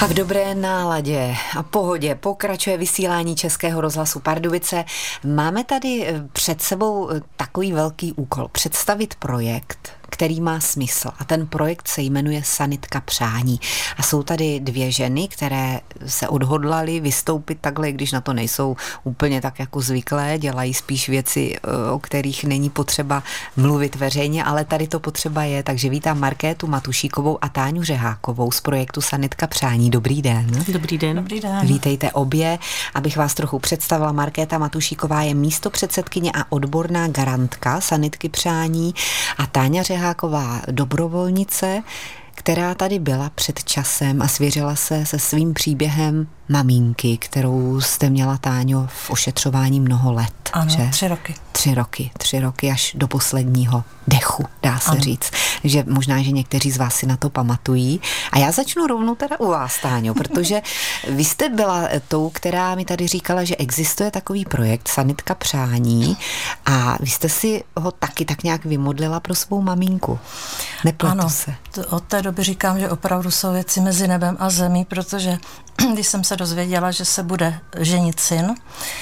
A v dobré náladě a pohodě pokračuje vysílání Českého rozhlasu Pardubice. Máme tady před sebou takový velký úkol. Představit projekt, který má smysl. A ten projekt se jmenuje Sanitka přání. A jsou tady dvě ženy, které se odhodlaly vystoupit takhle, když na to nejsou úplně tak jako zvyklé, dělají spíš věci, o kterých není potřeba mluvit veřejně, ale tady to potřeba je. Takže vítám Markétu Matušíkovou a Táňu Řehákovou z projektu Sanitka přání. Dobrý den. Dobrý den. Dobrý den. Vítejte obě. Abych vás trochu představila, Markéta Matušíková je místopředsedkyně a odborná garantka Sanitky přání a Táňa Řeháková dobrovolnice, která tady byla před časem a svěřila se se svým příběhem maminky, kterou jste měla, Táňo, v ošetřování mnoho let. Ano, že? 3 roky. 3 roky až do posledního dechu, dá se říct. Takže možná, že někteří z vás si na to pamatují. A já začnu rovnou teda u vás, Táňo, protože vy jste byla tou, která mi tady říkala, že existuje takový projekt Sanitka přání a vy jste si ho taky tak nějak vymodlila pro svou maminku. Nepletu se. Od té doby říkám, že opravdu jsou věci mezi nebem a zemí, protože když jsem se dozvěděla, že se bude ženit syn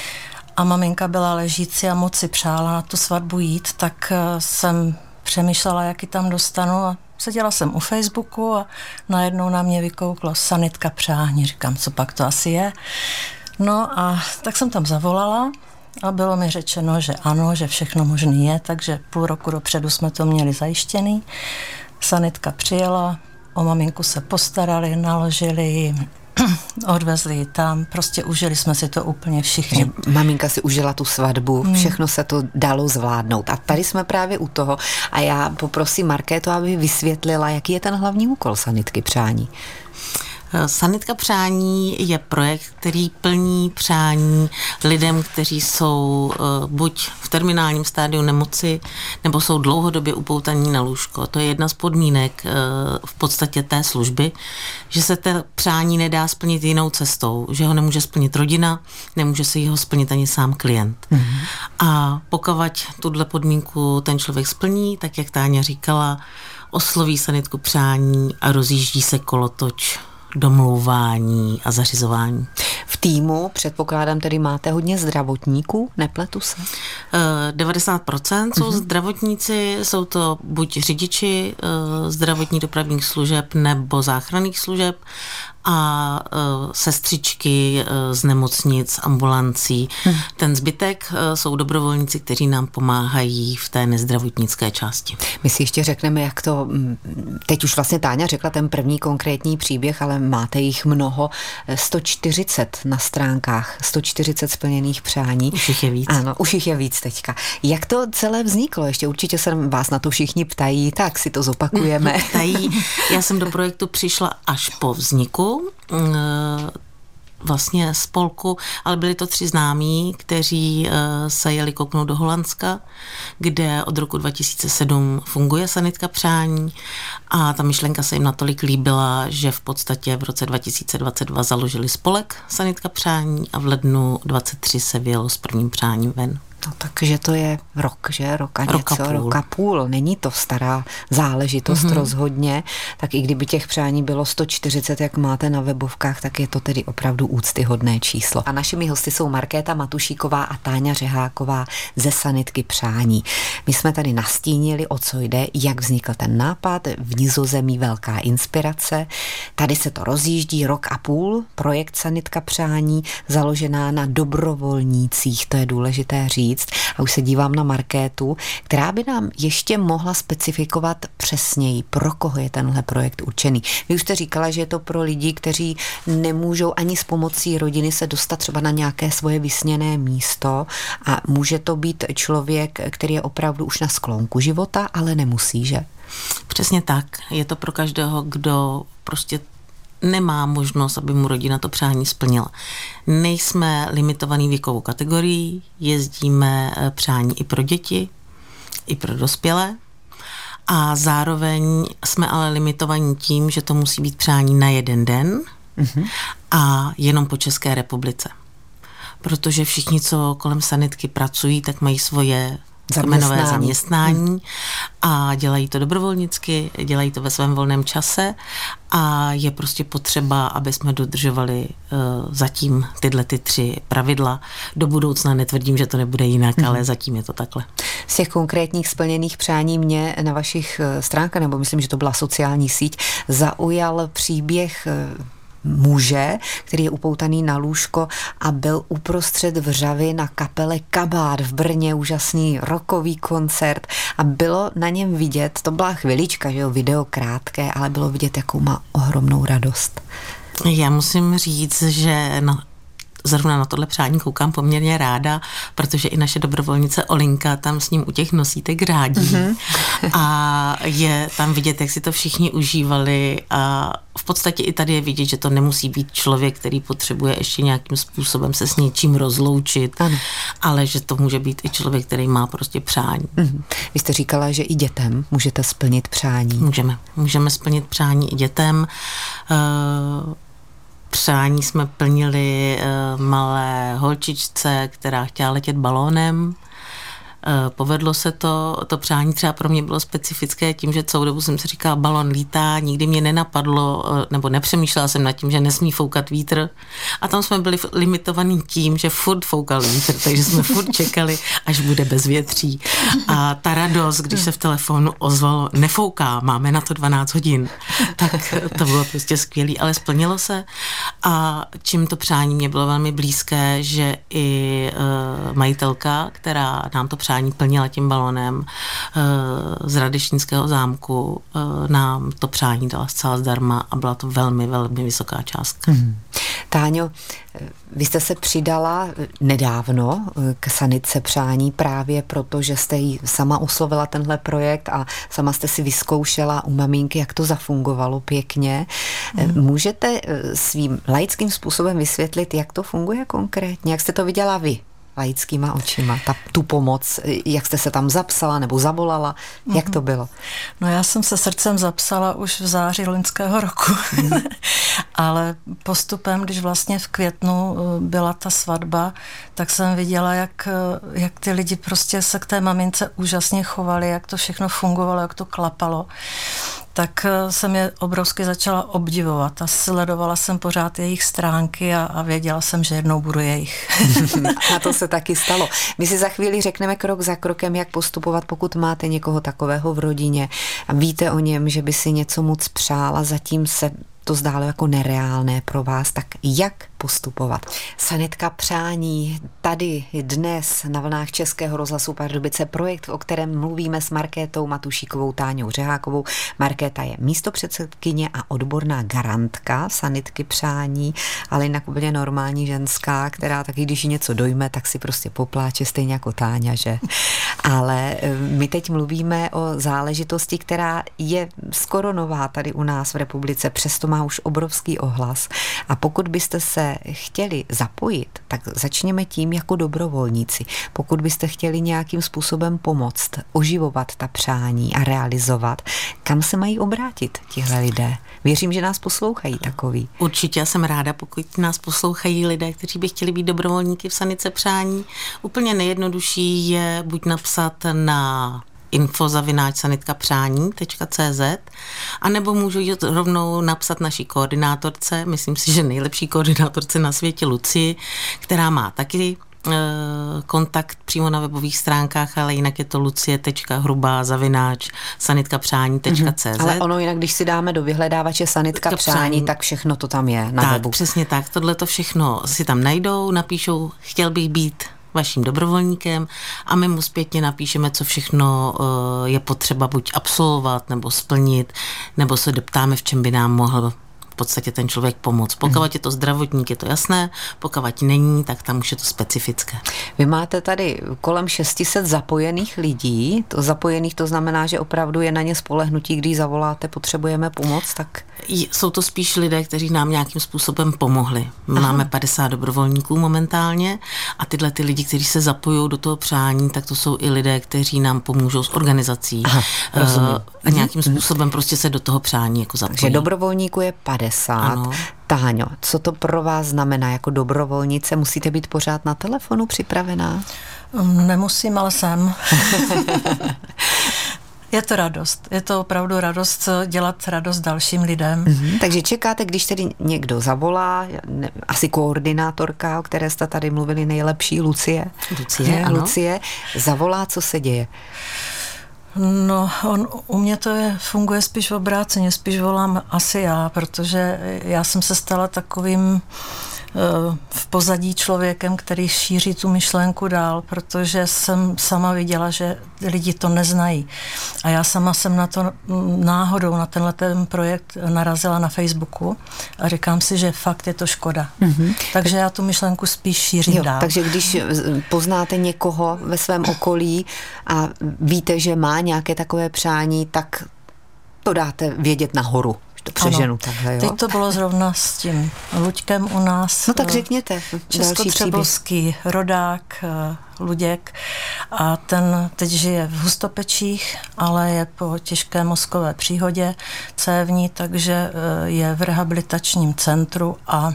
a maminka byla ležící a moc si přála na tu svatbu jít, tak jsem přemýšlela, jak ji tam dostanu a seděla jsem u Facebooku a najednou na mě vykouklo Sanitka přání. Říkám, co pak to asi je. No a tak jsem tam zavolala a bylo mi řečeno, že ano, že všechno možný je, takže půl roku dopředu jsme to měli zajištěný. Sanitka přijela, o maminku se postarali, naložili ji, odvezli ji tam, prostě užili jsme si to úplně všichni. Že maminka si užila tu svatbu, všechno se to dalo zvládnout. A tady jsme právě u toho a já poprosím Markétu, aby vysvětlila, jaký je ten hlavní úkol Sanitky přání. Sanitka přání je projekt, který plní přání lidem, kteří jsou buď v terminálním stádiu nemoci, nebo jsou dlouhodobě upoutaní na lůžko. To je jedna z podmínek v podstatě té služby, že se té přání nedá splnit jinou cestou, že ho nemůže splnit rodina, nemůže si ho splnit ani sám klient. A pokud tuhle podmínku ten člověk splní, tak jak Táňa říkala, osloví sanitku přání a rozjíždí se kolotoč domlouvání a zařizování. V týmu, předpokládám, tedy máte hodně zdravotníků, nepletu se? 90% jsou zdravotníci, jsou to buď řidiči zdravotních dopravních služeb nebo záchranných služeb a sestřičky z nemocnic, ambulancí. Ten zbytek jsou dobrovolníci, kteří nám pomáhají v té nezdravotnické části. My si ještě řekneme, jak to, teď už vlastně Táňa řekla ten první konkrétní příběh, ale máte jich mnoho, 140 na stránkách, 140 splněných přání. Už jich je víc. Ano, už jich je víc teďka. Jak to celé vzniklo? Ještě určitě se vás na to všichni ptají, tak si to zopakujeme. Ptají. Já jsem do projektu přišla až po vzniku vlastně spolku, ale byli to 3 známí, kteří se jeli kouknout do Holandska, kde od roku 2007 funguje Sanitka přání a ta myšlenka se jim natolik líbila, že v podstatě v roce 2022 založili spolek Sanitka přání a v lednu 2023 se vyjelo s prvním přáním ven. No takže to je rok, že? Rok a půl. Není to stará záležitost rozhodně. Tak i kdyby těch přání bylo 140, jak máte na webovkách, tak je to tedy opravdu úctyhodné číslo. A našimi hosty jsou Markéta Matušíková a Táňa Řeháková ze Sanitky přání. My jsme tady nastínili, o co jde, jak vznikl ten nápad, v Nizozemí velká inspirace. Tady se to rozjíždí rok a půl, projekt Sanitka přání, založená na dobrovolnících, to je důležité říct. A už se dívám na Markétu, která by nám ještě mohla specifikovat přesněji, pro koho je tenhle projekt určený. Vy už jste říkala, že je to pro lidi, kteří nemůžou ani s pomocí rodiny se dostat třeba na nějaké svoje vysněné místo a může to být člověk, který je opravdu už na sklonku života, ale nemusí, že? Přesně tak. Je to pro každého, kdo prostě nemá možnost, aby mu rodina to přání splnila. Nejsme limitovaný věkovou kategorií, jezdíme přání i pro děti, i pro dospělé a zároveň jsme ale limitovaní tím, že to musí být přání na jeden den a jenom po České republice. Protože všichni, co kolem sanitky pracují, tak mají svoje kmenové zaměstnání a dělají to dobrovolnicky, dělají to ve svém volném čase a je prostě potřeba, aby jsme dodržovali zatím tyhle 3 pravidla. Do budoucna netvrdím, že to nebude jinak, ale zatím je to takhle. Z těch konkrétních splněných přání mě na vašich stránkách, nebo myslím, že to byla sociální síť, zaujal příběh muže, který je upoutaný na lůžko a byl uprostřed vřavy na kapele Kabát v Brně, úžasný rockový koncert a bylo na něm vidět, to byla chvilička, že jo, video krátké, ale bylo vidět, jakou má ohromnou radost. Já musím říct, že zrovna na tohle přání koukám poměrně ráda, protože i naše dobrovolnice Olinka tam s ním u těch nosítek řádí a je tam vidět, jak si to všichni užívali a v podstatě i tady je vidět, že to nemusí být člověk, který potřebuje ještě nějakým způsobem se s něčím rozloučit, ale že to může být i člověk, který má prostě přání. Vy jste říkala, že i dětem můžete splnit přání. Můžeme splnit přání i dětem. Přání jsme plnili malé holčičce, která chtěla letět balónem. Povedlo se to přání třeba pro mě bylo specifické tím, že celou dobu jsem si říkala, balon lítá, nikdy mě nenapadlo, nebo nepřemýšlela jsem nad tím, že nesmí foukat vítr. A tam jsme byli limitovaní tím, že furt foukal vítr, takže jsme furt čekali, až bude bezvětří. A ta radost, když se v telefonu ozvalo, nefouká, máme na to 12 hodin, tak to bylo prostě skvělý, ale splnilo se. A čím to přání mě bylo velmi blízké, že i majitelka, která nám to přání plnila tím balónem z Radešínského zámku, nám to přání dala zcela zdarma a byla to velmi, velmi vysoká částka. Táňo, vy jste se přidala nedávno k sanitce přání právě proto, že jste jí sama oslovila tenhle projekt a sama jste si vyzkoušela u maminky, jak to zafungovalo pěkně. Můžete svým laickým způsobem vysvětlit, jak to funguje konkrétně? Jak jste to viděla vy? Laickýma očima, tu pomoc, jak jste se tam zapsala nebo zavolala, jak to bylo? No já jsem se srdcem zapsala už v září loňského roku, ale postupem, když vlastně v květnu byla ta svatba, tak jsem viděla, jak ty lidi prostě se k té mamince úžasně chovali, jak to všechno fungovalo, jak to klapalo. Tak jsem je obrovsky začala obdivovat a sledovala jsem pořád jejich stránky a věděla jsem, že jednou budu jejich. A to se taky stalo. My si za chvíli řekneme krok za krokem, jak postupovat, pokud máte někoho takového v rodině a víte o něm, že by si něco moc přál a zatím se to zdálo jako nereálné pro vás, tak jak postupovat? Sanitka přání tady dnes na vlnách Českého rozhlasu Pardubice, projekt, o kterém mluvíme s Markétou Matušíkovou, Táňou Řehákovou. Markéta je místopředsedkyně a odborná garantka sanitky přání, ale jinak úplně normální ženská, která taky, když něco dojme, tak si prostě popláče stejně jako Táňa, že? Ale my teď mluvíme o záležitosti, která je skoro nová tady u nás v republice, přesto má už obrovský ohlas. A pokud byste se chtěli zapojit, tak začněme tím jako dobrovolníci. Pokud byste chtěli nějakým způsobem pomoct, oživovat ta přání a realizovat, kam se mají obrátit tihle lidé? Věřím, že nás poslouchají takový. Určitě, já jsem ráda, pokud nás poslouchají lidé, kteří by chtěli být dobrovolníky v sanice přání. Úplně nejjednodušší je buď napsat na info@sanitkapřání.cz a nebo můžu jít rovnou napsat naší koordinátorce, myslím si, že nejlepší koordinátorce na světě Lucii, která má taky kontakt přímo na webových stránkách, ale jinak je to lucie.hrubá@sanitkapřání.cz. Ale ono jinak, když si dáme do vyhledávače sanitka přání, tak všechno to tam je na webu. Přesně tak, tohle to všechno si tam najdou, napíšou, chtěl bych být vaším dobrovolníkem a my mu zpětně napíšeme, co všechno je potřeba buď absolvovat nebo splnit, nebo se doptáme, v čem by nám mohl v podstatě ten člověk pomoct. Pokud je to zdravotník, je to jasné, pokud není, tak tam už je to specifické. Vy máte tady kolem 600 zapojených lidí. To znamená, že opravdu je na ně spolehnutí, když zavoláte, potřebujeme pomoc, tak... Jsou to spíš lidé, kteří nám nějakým způsobem pomohli. Máme 50 dobrovolníků momentálně a tyhle ty lidi, kteří se zapojují do toho přání, tak to jsou i lidé, kteří nám pomůžou s organizací. A nějakým způsobem prostě se do toho přání jako zapojí. Takže dobrovolníků je 50. 90. Ano. Táňo, co to pro vás znamená jako dobrovolnice? Musíte být pořád na telefonu připravená? Nemusím, ale jsem. Je to radost. Je to opravdu radost dělat radost dalším lidem. Takže čekáte, když tedy někdo zavolá, asi koordinátorka, o které jste tady mluvili, nejlepší, Lucie, zavolá, co se děje? No, u mě to funguje spíš v obráceně, spíš volám asi já, protože já jsem se stala takovým v pozadí člověkem, který šíří tu myšlenku dál, protože jsem sama viděla, že lidi to neznají. A já sama jsem na to náhodou, na tenhle ten projekt narazila na Facebooku a říkám si, že fakt je to škoda. Takže já tu myšlenku spíš šířím dál. Takže když poznáte někoho ve svém okolí a víte, že má nějaké takové přání, tak to dáte vědět nahoru. To přeženu takhle, jo? Teď to bylo zrovna s tím Luďkem u nás. No tak řekněte. Českotřebovský rodák, Luděk, a ten teď žije v Hustopečích, ale je po těžké mozkové příhodě cévní, takže je v rehabilitačním centru a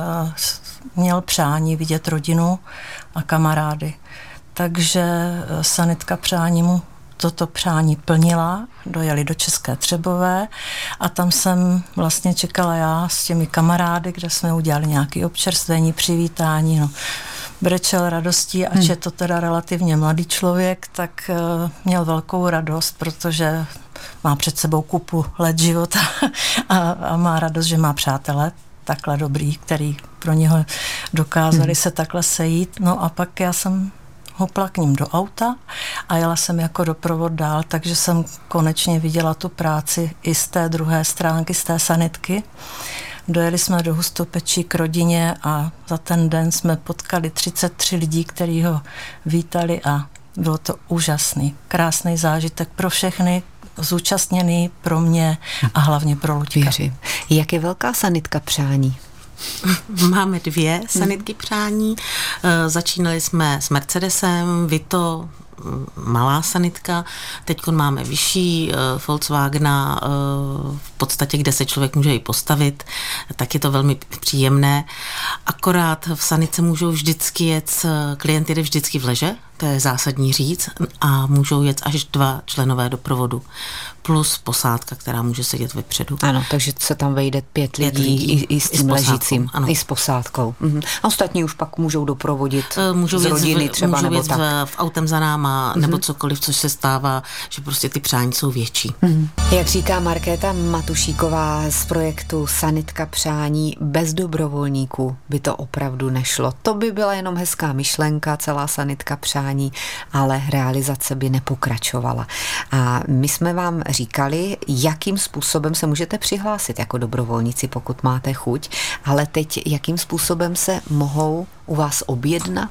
měl přání vidět rodinu a kamarády. Takže sanitka přání mu toto přání plnila, dojeli do České Třebové a tam jsem vlastně čekala já s těmi kamarády, kde jsme udělali nějaké občerstvení, přivítání, no. Brečel radostí, ač je to teda relativně mladý člověk, tak měl velkou radost, protože má před sebou kupu let života a má radost, že má přátele takhle dobrý, který pro něho dokázali se takhle sejít. No a pak já jsem hopla k ním do auta a jela jsem jako doprovod dál, takže jsem konečně viděla tu práci i z té druhé stránky, z té sanitky. Dojeli jsme do Hustopečí k rodině a za ten den jsme potkali 33 lidí, kteří ho vítali a bylo to úžasný, krásný zážitek pro všechny zúčastněný, pro mě a hlavně pro Luďka. Věřím. Jak je velká sanitka přání? Máme 2 sanitky přání. Začínali jsme s Mercedesem, Vito, malá sanitka. Teď máme vyšší Volkswagena, v podstatě, kde se člověk může i postavit, tak je to velmi příjemné. Akorát v sanitce můžou vždycky jet, klient jede vždycky v leže, to je zásadní říct, a můžou jet až 2 členové doprovodu, plus posádka, která může sedět vepředu. Ano, takže se tam vejde 5 lidí i s tím ležícím, i s posádkou. A ostatní už pak můžou doprovodit z rodiny třeba, nebo tak. V autem za náma, nebo cokoliv, což se stává, že prostě ty přání jsou větší. Jak říká Markéta Matušíková z projektu Sanitka přání, bez dobrovolníků by to opravdu nešlo. To by byla jenom hezká myšlenka, celá sanitka přání, ale realizace by nepokračovala. A my jsme vám říkali, jakým způsobem se můžete přihlásit jako dobrovolníci, pokud máte chuť, ale teď jakým způsobem se mohou u vás objednat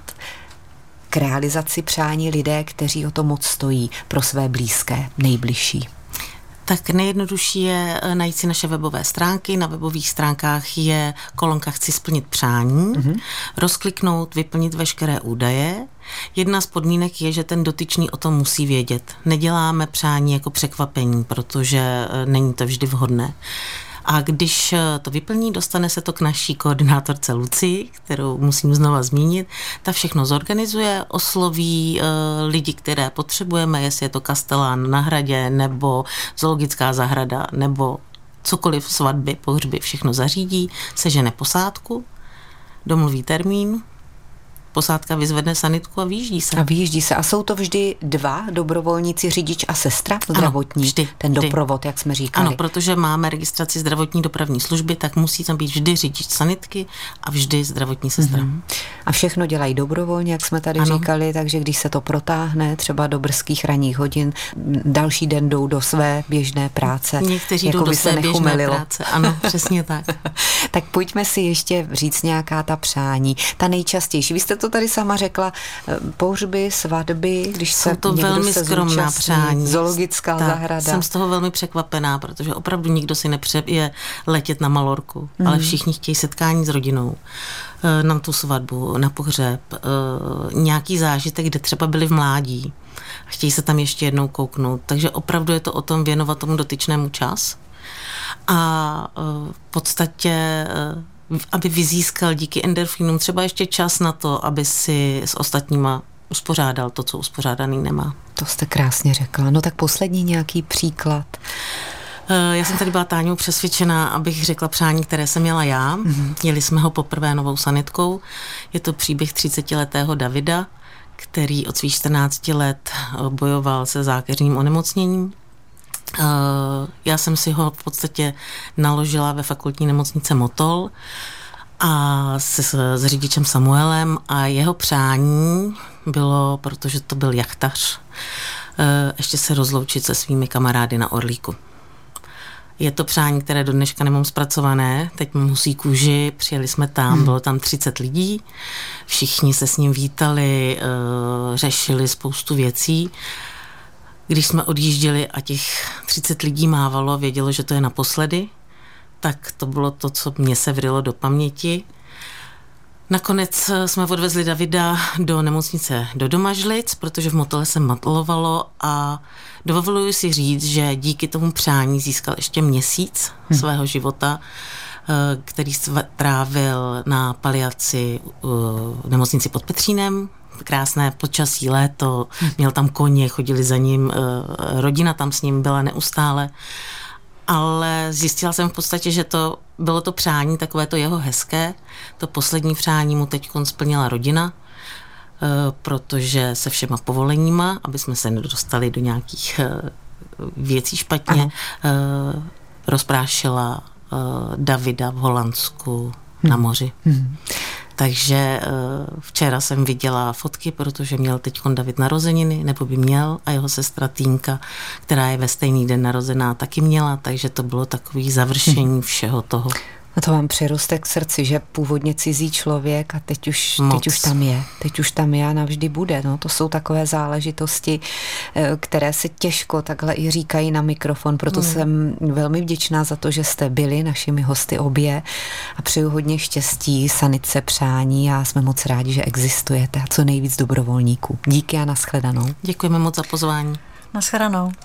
k realizaci přání lidé, kteří o to moc stojí pro své blízké, nejbližší. Tak nejjednodušší je najít si naše webové stránky. Na webových stránkách je kolonka Chci splnit přání, rozkliknout, vyplnit veškeré údaje. Jedna z podmínek je, že ten dotyčný o tom musí vědět. Neděláme přání jako překvapení, protože není to vždy vhodné. A když to vyplní, dostane se to k naší koordinátorce Lucii, kterou musím znova zmínit. Ta všechno zorganizuje, osloví lidi, které potřebujeme, jestli je to kastelán na hradě, nebo zoologická zahrada, nebo cokoliv, svatby, pohřby, všechno zařídí, sežene posádku, domluví termín, posádka vyzvedne sanitku a vyjíždí se. A jsou to vždy 2 dobrovolníci, řidič a sestra zdravotní? Ano, vždy. Ten doprovod, jak jsme říkali. Ano, protože máme registraci zdravotní dopravní služby, tak musí tam být vždy řidič sanitky a vždy zdravotní sestra. A všechno dělají dobrovolně, jak jsme tady říkali, takže když se to protáhne třeba do brzkých ranních hodin, další den jdou do své běžné práce. Někteří jdou do své běžné práce, ano, přesně tak. Tak pojďme si ještě říct nějaká ta přání, ta nejčastější. Vy jste to tady sama řekla, pohřby, svatby, když jsou to velmi skromná přání. Zoologická zahrada. Jsem z toho velmi překvapená, protože opravdu nikdo si nepřeje letět na Malorku, ale všichni chtějí setkání s rodinou, na tu svatbu, na pohřeb, nějaký zážitek, kde třeba byli v mládí a chtějí se tam ještě jednou kouknout. Takže opravdu je to o tom věnovat tomu dotyčnému čas. a v podstatě aby vyzískal díky endorfinům třeba ještě čas na to, aby si s ostatníma uspořádal to, co uspořádaný nemá. To jste krásně řekla. No tak poslední nějaký příklad. Já jsem tady byla Táňou přesvědčená, abych řekla přání, které jsem měla já. Jeli jsme ho poprvé Novou sanitkou. Je to příběh 30letého Davida, který od svých 14 let bojoval se zákeřným onemocněním. Já jsem si ho v podstatě naložila ve fakultní nemocnice Motol a s řidičem Samuelem a jeho přání bylo, protože to byl jachtař, ještě se rozloučit se svými kamarády na Orlíku. Je to přání, které do dneška nemám zpracované, teď mám husí kůži, přijeli jsme tam, bylo tam 30 lidí, všichni se s ním vítali, řešili spoustu věcí. Když jsme odjížděli a těch 30 lidí mávalo, vědělo, že to je naposledy, tak to bylo to, co mě se vrylo do paměti. Nakonec jsme odvezli Davida do nemocnice do Domažlic, protože v Motole se matlovalo a dovoluji si říct, že díky tomu přání získal ještě měsíc svého života, který trávil na paliaci v nemocnici pod Petřínem. Krásné počasí, léto, měl tam koně, chodili za ním, rodina tam s ním byla neustále, ale zjistila jsem v podstatě, že to bylo to přání, takové to jeho hezké, to poslední přání mu teď splnila rodina, protože se všema povoleníma, aby jsme se nedostali do nějakých věcí špatně, rozprášila Davida v Holandsku na moři. Takže včera jsem viděla fotky, protože měl teď David narozeniny, nebo by měl, a jeho sestra Týnka, která je ve stejný den narozená, taky měla, takže to bylo takové završení všeho toho. A to vám přiroste k srdci, že původně cizí člověk a teď už tam je. Teď už tam je a navždy bude. No, to jsou takové záležitosti, které se těžko takhle i říkají na mikrofon. Proto jsem velmi vděčná za to, že jste byli našimi hosty obě a přeju hodně štěstí, sanitce, přání a jsme moc rádi, že existujete a co nejvíc dobrovolníků. Díky a nashledanou. Děkujeme moc za pozvání. Nashledanou.